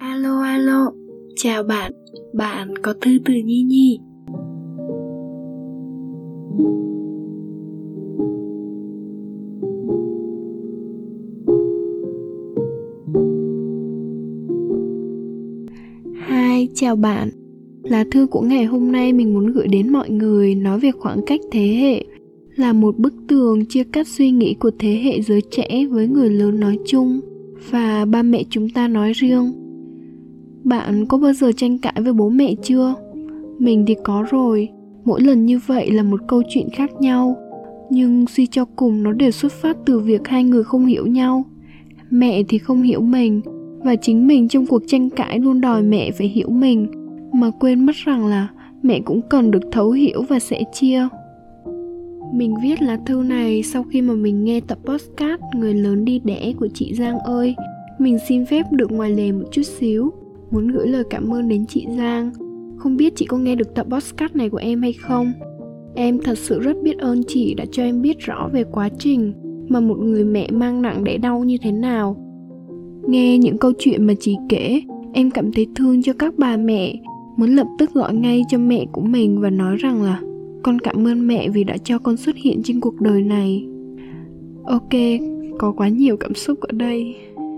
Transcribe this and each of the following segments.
Alo alo, chào bạn, bạn có thư từ Nhi Nhi. Hi, chào bạn. Lá thư của ngày hôm nay mình muốn gửi đến mọi người nói về khoảng cách thế hệ, là một bức tường chia cắt suy nghĩ của thế hệ giới trẻ với người lớn nói chung và ba mẹ chúng ta nói riêng. Bạn có bao giờ tranh cãi với bố mẹ chưa? Mình thì có rồi. Mỗi lần như vậy là một câu chuyện khác nhau, nhưng suy cho cùng nó đều xuất phát từ việc hai người không hiểu nhau. Mẹ thì không hiểu mình, và chính mình trong cuộc tranh cãi luôn đòi mẹ phải hiểu mình, mà quên mất rằng là mẹ cũng cần được thấu hiểu và sẻ chia. Mình viết lá thư này sau khi mà mình nghe tập podcast Người lớn đi đẻ của chị Giang ơi. Mình xin phép được ngoài lề một chút xíu, muốn gửi lời cảm ơn đến chị Giang. Không biết chị có nghe được tập podcast này của em hay không? Em thật sự rất biết ơn chị đã cho em biết rõ về quá trình mà một người mẹ mang nặng đẻ đau như thế nào. Nghe những câu chuyện mà chị kể, em cảm thấy thương cho các bà mẹ, muốn lập tức gọi ngay cho mẹ của mình và nói rằng là con cảm ơn mẹ vì đã cho con xuất hiện trên cuộc đời này. Ok, có quá nhiều cảm xúc ở đây.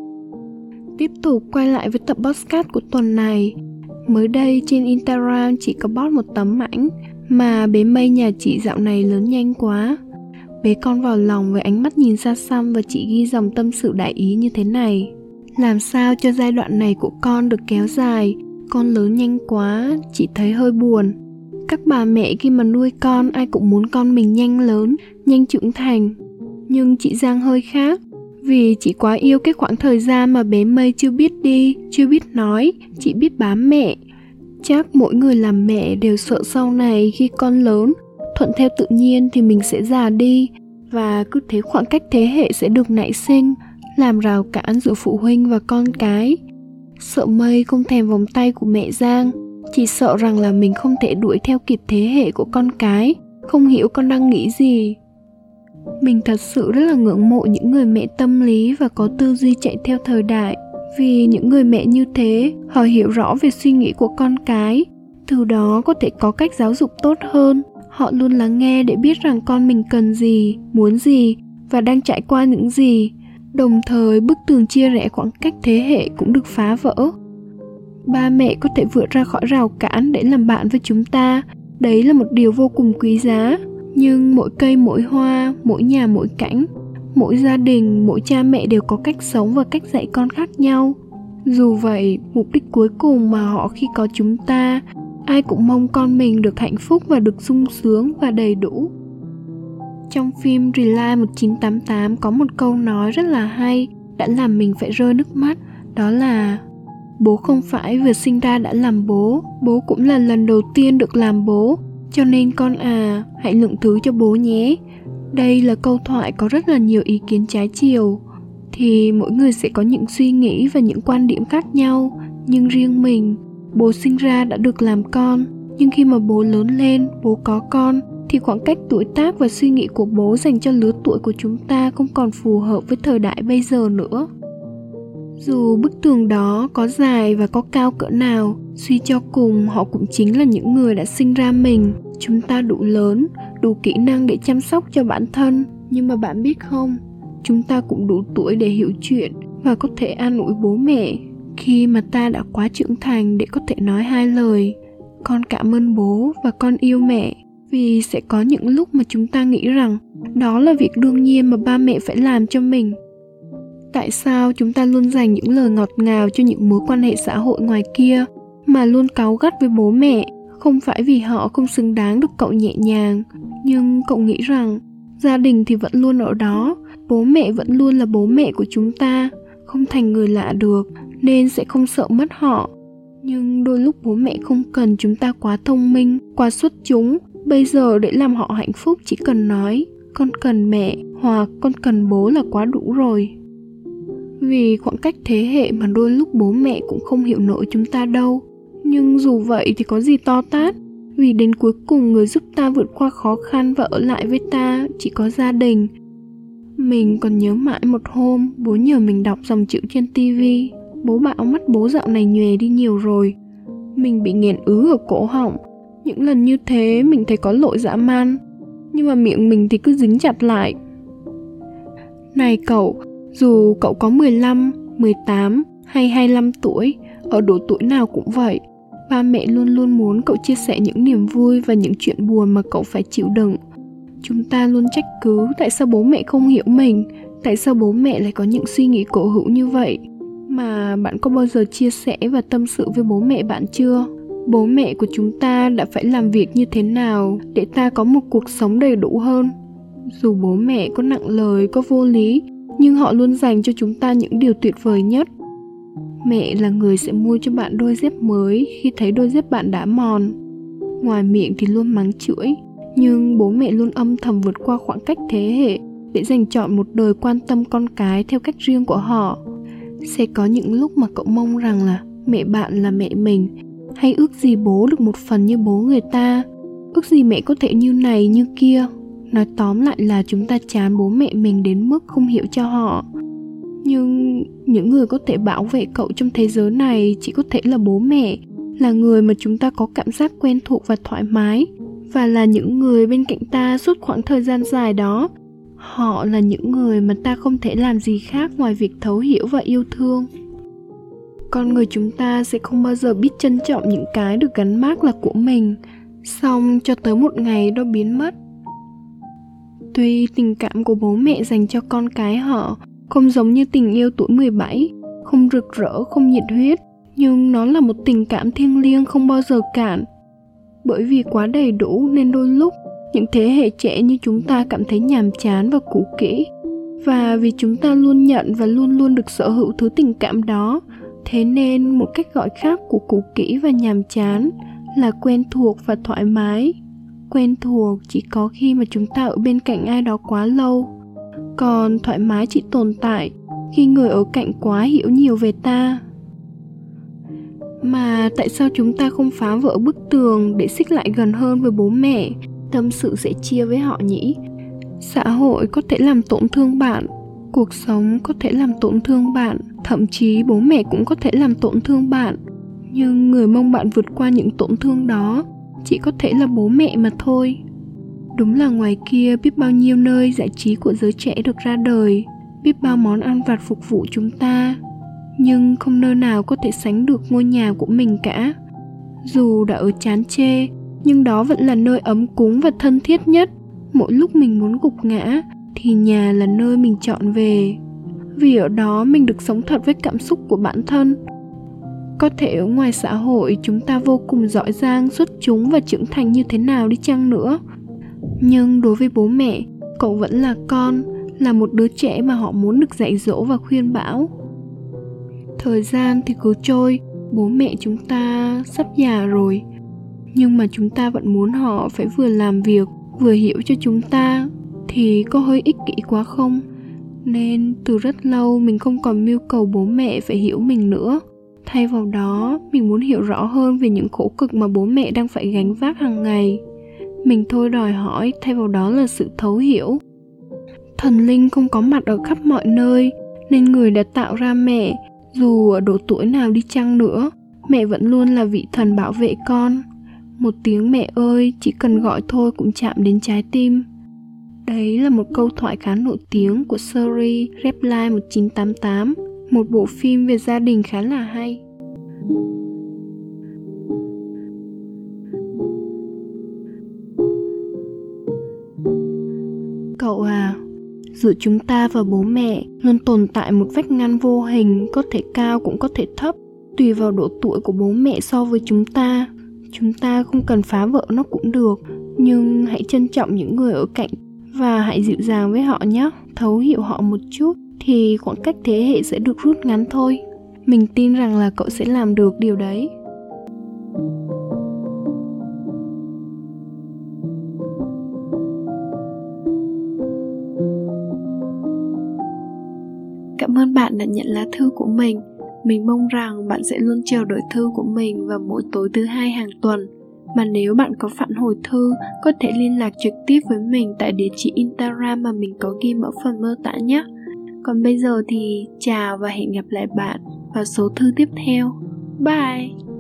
Tiếp tục quay lại với tập podcast của tuần này. Mới đây trên Instagram chị có post một tấm ảnh mà bé Mây nhà chị dạo này lớn nhanh quá. Bế con vào lòng với ánh mắt nhìn xa xăm, và chị ghi dòng tâm sự đại ý như thế này: làm sao cho giai đoạn này của con được kéo dài, con lớn nhanh quá, chị thấy hơi buồn. Các bà mẹ khi mà nuôi con ai cũng muốn con mình nhanh lớn, nhanh trưởng thành. Nhưng chị Giang hơi khác, vì chị quá yêu cái khoảng thời gian mà bé Mây chưa biết đi, chưa biết nói, chỉ biết bám mẹ. Chắc mỗi người làm mẹ đều sợ sau này khi con lớn, thuận theo tự nhiên thì mình sẽ già đi, và cứ thế khoảng cách thế hệ sẽ được nảy sinh, làm rào cản giữa phụ huynh và con cái. Sợ Mây không thèm vòng tay của mẹ Giang, chỉ sợ rằng là mình không thể đuổi theo kịp thế hệ của con cái, không hiểu con đang nghĩ gì. Mình thật sự rất là ngưỡng mộ những người mẹ tâm lý và có tư duy chạy theo thời đại, vì những người mẹ như thế, họ hiểu rõ về suy nghĩ của con cái, từ đó có thể có cách giáo dục tốt hơn. Họ luôn lắng nghe để biết rằng con mình cần gì, muốn gì và đang trải qua những gì. Đồng thời bức tường chia rẽ khoảng cách thế hệ cũng được phá vỡ. Ba mẹ có thể vượt ra khỏi rào cản để làm bạn với chúng ta, đấy là một điều vô cùng quý giá. Nhưng mỗi cây mỗi hoa, mỗi nhà mỗi cảnh, mỗi gia đình, mỗi cha mẹ đều có cách sống và cách dạy con khác nhau. Dù vậy, mục đích cuối cùng mà họ khi có chúng ta, ai cũng mong con mình được hạnh phúc và được sung sướng và đầy đủ. Trong phim Rely 1988 có một câu nói rất là hay, đã làm mình phải rơi nước mắt. Đó là: bố không phải vừa sinh ra đã làm bố, bố cũng là lần đầu tiên được làm bố. Cho nên con à, hãy lượng thứ cho bố nhé. Đây là câu thoại có rất là nhiều ý kiến trái chiều. Thì mỗi người sẽ có những suy nghĩ và những quan điểm khác nhau. Nhưng riêng mình, bố sinh ra đã được làm con, nhưng khi mà bố lớn lên, bố có con, thì khoảng cách tuổi tác và suy nghĩ của bố dành cho lứa tuổi của chúng ta không còn phù hợp với thời đại bây giờ nữa. Dù bức tường đó có dài và có cao cỡ nào, suy cho cùng họ cũng chính là những người đã sinh ra mình. Chúng ta đủ lớn, đủ kỹ năng để chăm sóc cho bản thân. Nhưng mà bạn biết không, chúng ta cũng đủ tuổi để hiểu chuyện và có thể an ủi bố mẹ khi mà ta đã quá trưởng thành để có thể nói hai lời: con cảm ơn bố và con yêu mẹ. Vì sẽ có những lúc mà chúng ta nghĩ rằng đó là việc đương nhiên mà ba mẹ phải làm cho mình. Tại sao chúng ta luôn dành những lời ngọt ngào cho những mối quan hệ xã hội ngoài kia, mà luôn cáu gắt với bố mẹ? Không phải vì họ không xứng đáng được cậu nhẹ nhàng, nhưng cậu nghĩ rằng gia đình thì vẫn luôn ở đó, bố mẹ vẫn luôn là bố mẹ của chúng ta, không thành người lạ được, nên sẽ không sợ mất họ. Nhưng đôi lúc bố mẹ không cần chúng ta quá thông minh, quá xuất chúng. Bây giờ để làm họ hạnh phúc chỉ cần nói con cần mẹ hoặc con cần bố là quá đủ rồi. Vì khoảng cách thế hệ mà đôi lúc bố mẹ cũng không hiểu nổi chúng ta đâu. Nhưng dù vậy thì có gì to tát, vì đến cuối cùng người giúp ta vượt qua khó khăn và ở lại với ta chỉ có gia đình. Mình còn nhớ mãi một hôm bố nhờ mình đọc dòng chữ trên tivi: Bố bảo mắt bố dạo này nhòe đi nhiều rồi. Mình bị nghẹn ứ ở cổ họng. Những lần như thế mình thấy có lỗi dã man, nhưng mà miệng mình thì cứ dính chặt lại. Này cậu, dù cậu có 15, 18 hay 25 tuổi, ở độ tuổi nào cũng vậy, ba mẹ luôn luôn muốn cậu chia sẻ những niềm vui và những chuyện buồn mà cậu phải chịu đựng. Chúng ta luôn trách cứ tại sao bố mẹ không hiểu mình, tại sao bố mẹ lại có những suy nghĩ cổ hủ như vậy. Mà bạn có bao giờ chia sẻ và tâm sự với bố mẹ bạn chưa? Bố mẹ của chúng ta đã phải làm việc như thế nào để ta có một cuộc sống đầy đủ hơn? Dù bố mẹ có nặng lời, có vô lý, nhưng họ luôn dành cho chúng ta những điều tuyệt vời nhất. Mẹ là người sẽ mua cho bạn đôi dép mới khi thấy đôi dép bạn đã mòn. Ngoài miệng thì luôn mắng chửi, nhưng bố mẹ luôn âm thầm vượt qua khoảng cách thế hệ để dành trọn một đời quan tâm con cái theo cách riêng của họ. Sẽ có những lúc mà cậu mong rằng là mẹ bạn là mẹ mình, hay ước gì bố được một phần như bố người ta, ước gì mẹ có thể như này như kia. Nói tóm lại là chúng ta chán bố mẹ mình đến mức không hiểu cho họ. Nhưng những người có thể bảo vệ cậu trong thế giới này chỉ có thể là bố mẹ, là người mà chúng ta có cảm giác quen thuộc và thoải mái, và là những người bên cạnh ta suốt khoảng thời gian dài đó. Họ là những người mà ta không thể làm gì khác ngoài việc thấu hiểu và yêu thương. Con người chúng ta sẽ không bao giờ biết trân trọng những cái được gắn mác là của mình, xong cho tới một ngày nó biến mất. Tuy tình cảm của bố mẹ dành cho con cái họ không giống như tình yêu tuổi 17, không rực rỡ, không nhiệt huyết, nhưng nó là một tình cảm thiêng liêng không bao giờ cạn. Bởi vì quá đầy đủ nên đôi lúc những thế hệ trẻ như chúng ta cảm thấy nhàm chán và cũ kỹ. Và vì chúng ta luôn nhận và luôn luôn được sở hữu thứ tình cảm đó, thế nên một cách gọi khác của cũ kỹ và nhàm chán là quen thuộc và thoải mái. Quen thuộc chỉ có khi mà chúng ta ở bên cạnh ai đó quá lâu, còn thoải mái chỉ tồn tại khi người ở cạnh quá hiểu nhiều về ta. Mà tại sao chúng ta không phá vỡ bức tường để xích lại gần hơn với bố mẹ, tâm sự sẻ chia với họ nhỉ? Xã hội có thể làm tổn thương bạn, cuộc sống có thể làm tổn thương bạn, thậm chí bố mẹ cũng có thể làm tổn thương bạn. Nhưng người mong bạn vượt qua những tổn thương đó chỉ có thể là bố mẹ mà thôi. Đúng là ngoài kia biết bao nhiêu nơi giải trí của giới trẻ được ra đời, biết bao món ăn vặt phục vụ chúng ta, nhưng không nơi nào có thể sánh được ngôi nhà của mình cả. Dù đã ở chán chê, nhưng đó vẫn là nơi ấm cúng và thân thiết nhất. Mỗi lúc mình muốn gục ngã thì nhà là nơi mình chọn về, vì ở đó mình được sống thật với cảm xúc của bản thân. Có thể ở ngoài xã hội chúng ta vô cùng giỏi giang, xuất chúng và trưởng thành như thế nào đi chăng nữa, nhưng đối với bố mẹ, cậu vẫn là con, là một đứa trẻ mà họ muốn được dạy dỗ và khuyên bảo. Thời gian thì cứ trôi, bố mẹ chúng ta sắp già rồi, nhưng mà chúng ta vẫn muốn họ phải vừa làm việc, vừa hiểu cho chúng ta, thì có hơi ích kỷ quá không? Nên từ rất lâu mình không còn mưu cầu bố mẹ phải hiểu mình nữa. Thay vào đó, mình muốn hiểu rõ hơn về những khổ cực mà bố mẹ đang phải gánh vác hàng ngày. Mình thôi đòi hỏi, thay vào đó là sự thấu hiểu. Thần linh không có mặt ở khắp mọi nơi, nên người đã tạo ra mẹ, dù ở độ tuổi nào đi chăng nữa, mẹ vẫn luôn là vị thần bảo vệ con. Một tiếng mẹ ơi chỉ cần gọi thôi cũng chạm đến trái tim. Đấy là một câu thoại khá nổi tiếng của series Reply 1988, một bộ phim về gia đình khá là hay. Cậu à, giữa chúng ta và bố mẹ luôn tồn tại một vách ngăn vô hình, có thể cao cũng có thể thấp, tùy vào độ tuổi của bố mẹ so với chúng ta. Chúng ta không cần phá vỡ nó cũng được, nhưng hãy trân trọng những người ở cạnh và hãy dịu dàng với họ nhé. Thấu hiểu họ một chút thì khoảng cách thế hệ sẽ được rút ngắn thôi. Mình tin rằng là cậu sẽ làm được điều đấy. Cảm ơn bạn đã nhận lá thư của mình. Mình mong rằng bạn sẽ luôn chờ đợi thư của mình vào mỗi tối thứ 2 hàng tuần. Mà nếu bạn có phản hồi thư, có thể liên lạc trực tiếp với mình tại địa chỉ Instagram mà mình có ghi ở phần mô tả nhé. Còn bây giờ thì chào và hẹn gặp lại bạn. vào số thư tiếp theo. Bye!